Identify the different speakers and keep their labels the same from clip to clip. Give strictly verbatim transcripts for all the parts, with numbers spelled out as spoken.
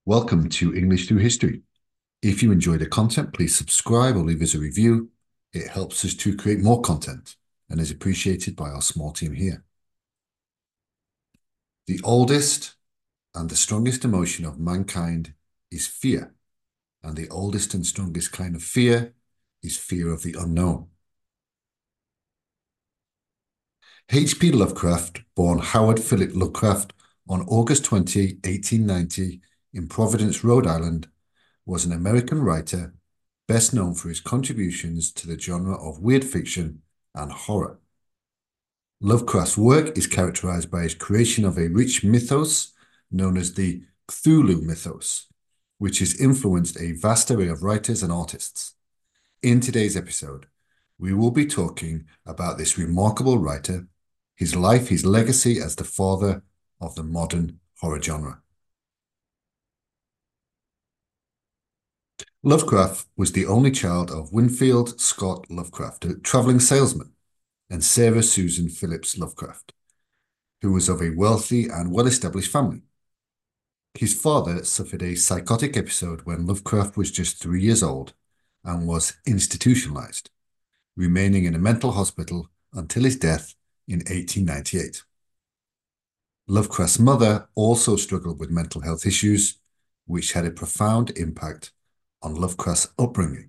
Speaker 1: Welcome to English Through History. If you enjoy the content, please subscribe or leave us a review. It helps us to create more content and is appreciated by our small team here. The oldest and the strongest emotion of mankind is fear, and the oldest and strongest kind of fear is fear of the unknown. H P Lovecraft, born Howard Philip Lovecraft on August twentieth, eighteen ninety, in Providence, Rhode Island, was an American writer best known for his contributions to the genre of weird fiction and horror. Lovecraft's work is characterized by his creation of a rich mythos known as the Cthulhu mythos, which has influenced a vast array of writers and artists. In today's episode, we will be talking about this remarkable writer, his life, his legacy as the father of the modern horror genre. Lovecraft was the only child of Winfield Scott Lovecraft, a traveling salesman, and Sarah Susan Phillips Lovecraft, who was of a wealthy and well-established family. His father suffered a psychotic episode when Lovecraft was just three years old and was institutionalized, remaining in a mental hospital until his death in eighteen ninety-eight. Lovecraft's mother also struggled with mental health issues, which had a profound impact on Lovecraft's upbringing.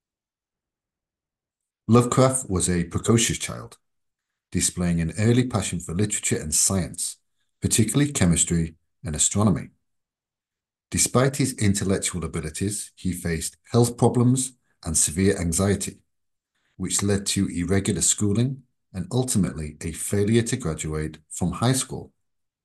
Speaker 1: Lovecraft was a precocious child, displaying an early passion for literature and science, particularly chemistry and astronomy. Despite his intellectual abilities, he faced health problems and severe anxiety, which led to irregular schooling and ultimately a failure to graduate from high school.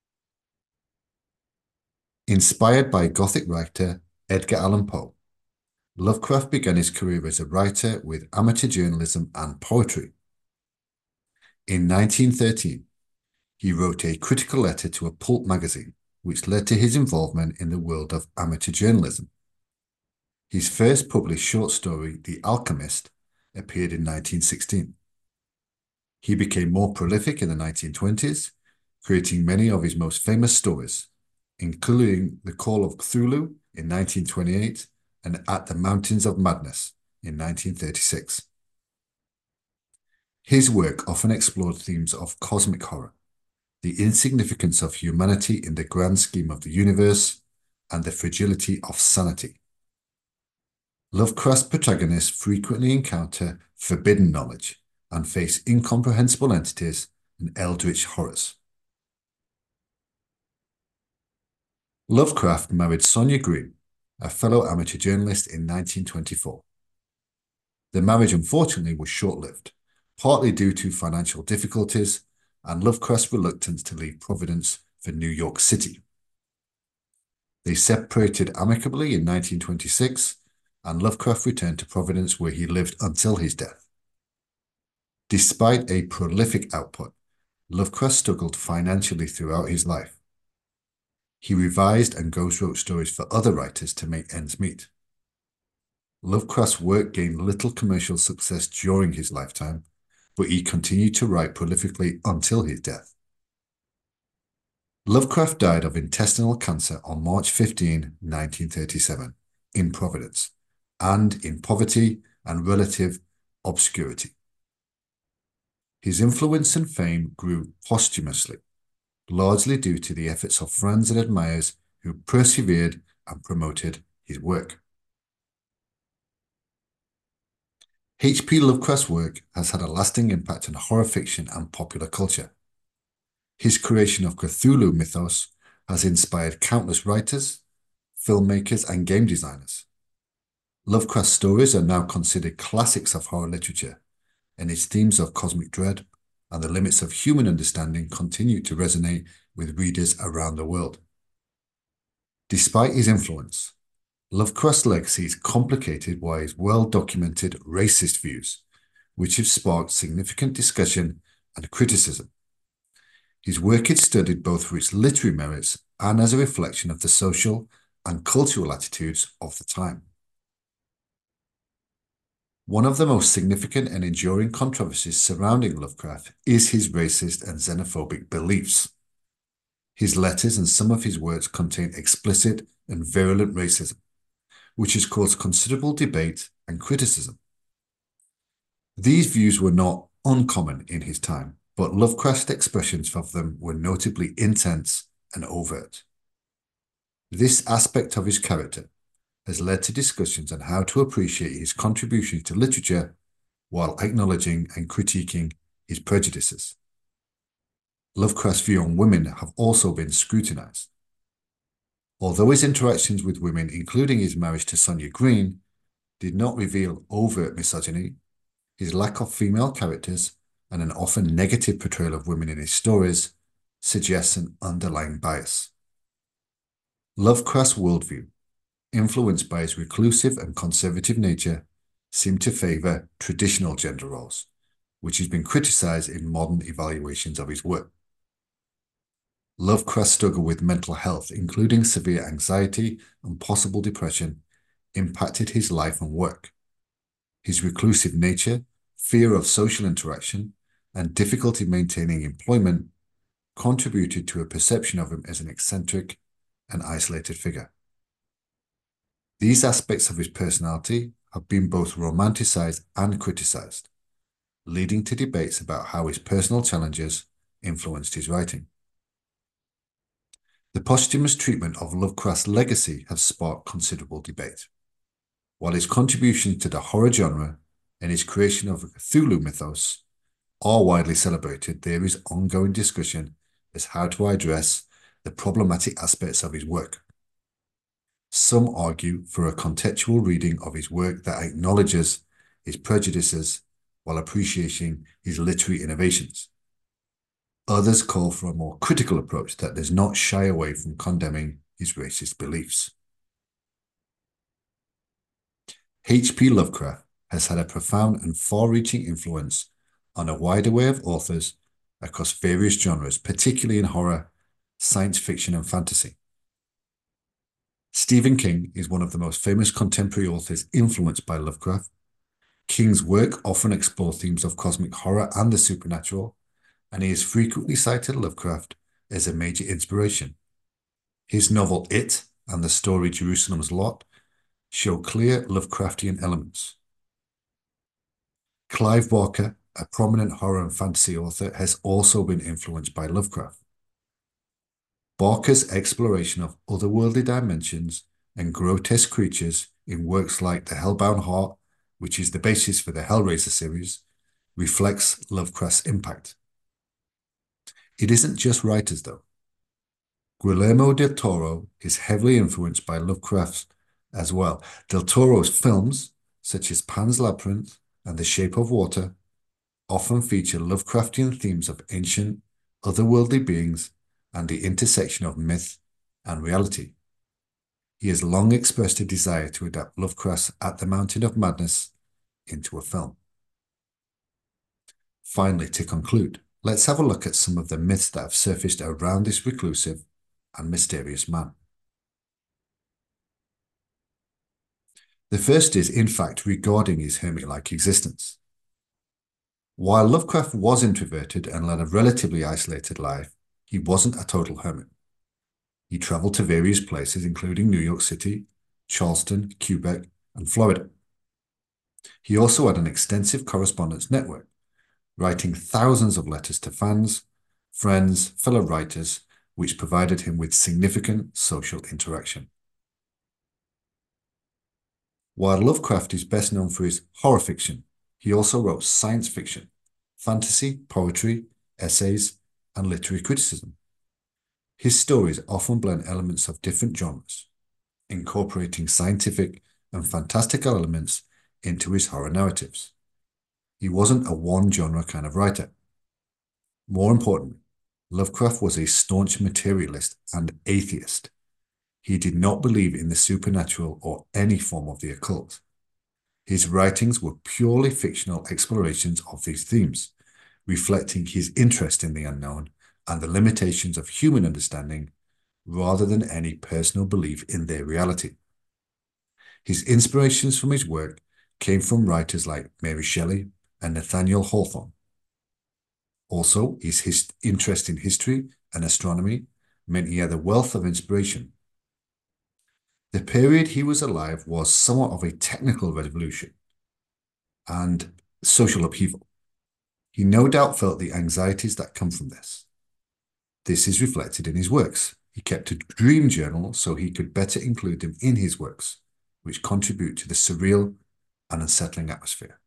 Speaker 1: Inspired by Gothic writer Edgar Allan Poe, Lovecraft began his career as a writer with amateur journalism and poetry. In nineteen thirteen, he wrote a critical letter to a pulp magazine, which led to his involvement in the world of amateur journalism. His first published short story, The Alchemist, appeared in nineteen sixteen. He became more prolific in the nineteen twenties, creating many of his most famous stories, including The Call of Cthulhu in nineteen twenty-eight and At the Mountains of Madness in nineteen thirty-six. His work often explored themes of cosmic horror, the insignificance of humanity in the grand scheme of the universe, and the fragility of sanity. Lovecraft's protagonists frequently encounter forbidden knowledge and face incomprehensible entities and eldritch horrors. Lovecraft married Sonia Green, a fellow amateur journalist, in nineteen twenty-four. The marriage unfortunately was short-lived, partly due to financial difficulties and Lovecraft's reluctance to leave Providence for New York City. They separated amicably in nineteen twenty-six, and Lovecraft returned to Providence, where he lived until his death. Despite a prolific output, Lovecraft struggled financially throughout his life. He revised and ghostwrote stories for other writers to make ends meet. Lovecraft's work gained little commercial success during his lifetime, but he continued to write prolifically until his death. Lovecraft died of intestinal cancer on March fifteenth, nineteen thirty-seven, in Providence, and in poverty and relative obscurity. His influence and fame grew posthumously, largely due to the efforts of friends and admirers who persevered and promoted his work. H P Lovecraft's work has had a lasting impact on horror fiction and popular culture. His creation of Cthulhu mythos has inspired countless writers, filmmakers, and game designers. Lovecraft's stories are now considered classics of horror literature, and his themes of cosmic dread and the limits of human understanding continue to resonate with readers around the world. Despite his influence, Lovecraft's legacy is complicated by his well-documented racist views, which have sparked significant discussion and criticism. His work is studied both for its literary merits and as a reflection of the social and cultural attitudes of the time. One of the most significant and enduring controversies surrounding Lovecraft is his racist and xenophobic beliefs. His letters and some of his works contain explicit and virulent racism, which has caused considerable debate and criticism. These views were not uncommon in his time, but Lovecraft's expressions of them were notably intense and overt. This aspect of his character has led to discussions on how to appreciate his contribution to literature while acknowledging and critiquing his prejudices. Lovecraft's view on women have also been scrutinized. Although his interactions with women, including his marriage to Sonia Green, did not reveal overt misogyny, his lack of female characters and an often negative portrayal of women in his stories suggests an underlying bias. Lovecraft's worldview, influenced by his reclusive and conservative nature, seemed to favor traditional gender roles, which has been criticized in modern evaluations of his work. Lovecraft's struggle with mental health, including severe anxiety and possible depression, impacted his life and work. His reclusive nature, fear of social interaction, and difficulty maintaining employment contributed to a perception of him as an eccentric and isolated figure. These aspects of his personality have been both romanticized and criticized, leading to debates about how his personal challenges influenced his writing. The posthumous treatment of Lovecraft's legacy has sparked considerable debate. While his contributions to the horror genre and his creation of the Cthulhu mythos are widely celebrated, there is ongoing discussion as to how to address the problematic aspects of his work. Some argue for a contextual reading of his work that acknowledges his prejudices while appreciating his literary innovations. Others call for a more critical approach that does not shy away from condemning his racist beliefs. H P Lovecraft has had a profound and far-reaching influence on a wide array of authors across various genres, particularly in horror, science fiction, and fantasy. Stephen King is one of the most famous contemporary authors influenced by Lovecraft. King's work often explores themes of cosmic horror and the supernatural, and he has frequently cited Lovecraft as a major inspiration. His novel It and the story Jerusalem's Lot show clear Lovecraftian elements. Clive Barker, a prominent horror and fantasy author, has also been influenced by Lovecraft. Barker's exploration of otherworldly dimensions and grotesque creatures in works like The Hellbound Heart, which is the basis for the Hellraiser series, reflects Lovecraft's impact. It isn't just writers, though. Guillermo del Toro is heavily influenced by Lovecraft as well. Del Toro's films, such as Pan's Labyrinth and The Shape of Water, often feature Lovecraftian themes of ancient, otherworldly beings and the intersection of myth and reality. He has long expressed a desire to adapt Lovecraft's At the Mountain of Madness into a film. Finally, to conclude, let's have a look at some of the myths that have surfaced around this reclusive and mysterious man. The first is, in fact, regarding his hermit-like existence. While Lovecraft was introverted and led a relatively isolated life, he wasn't a total hermit. He traveled to various places, including New York City, Charleston, Quebec, and Florida. He also had an extensive correspondence network, writing thousands of letters to fans, friends, fellow writers, which provided him with significant social interaction. While Lovecraft is best known for his horror fiction, he also wrote science fiction, fantasy, poetry, essays, and literary criticism. His stories often blend elements of different genres, incorporating scientific and fantastical elements into his horror narratives. He wasn't a one-genre kind of writer. More importantly, Lovecraft was a staunch materialist and atheist. He did not believe in the supernatural or any form of the occult. His writings were purely fictional explorations of these themes, reflecting his interest in the unknown and the limitations of human understanding, rather than any personal belief in their reality. His inspirations from his work came from writers like Mary Shelley and Nathaniel Hawthorne. Also, his, his interest in history and astronomy meant he had a wealth of inspiration. The period he was alive was somewhat of a technical revolution and social upheaval. He no doubt felt the anxieties that come from this. This is reflected in his works. He kept a dream journal so he could better include them in his works, which contribute to the surreal and unsettling atmosphere.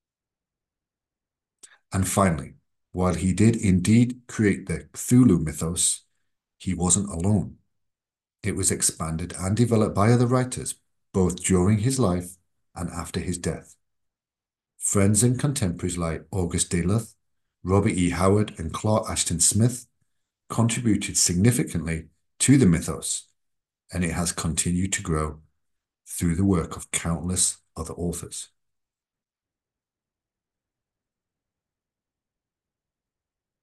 Speaker 1: And finally, while he did indeed create the Cthulhu mythos, he wasn't alone. It was expanded and developed by other writers, both during his life and after his death. Friends and contemporaries like August Derleth, Robert E. Howard, and Clark Ashton Smith contributed significantly to the mythos, and it has continued to grow through the work of countless other authors.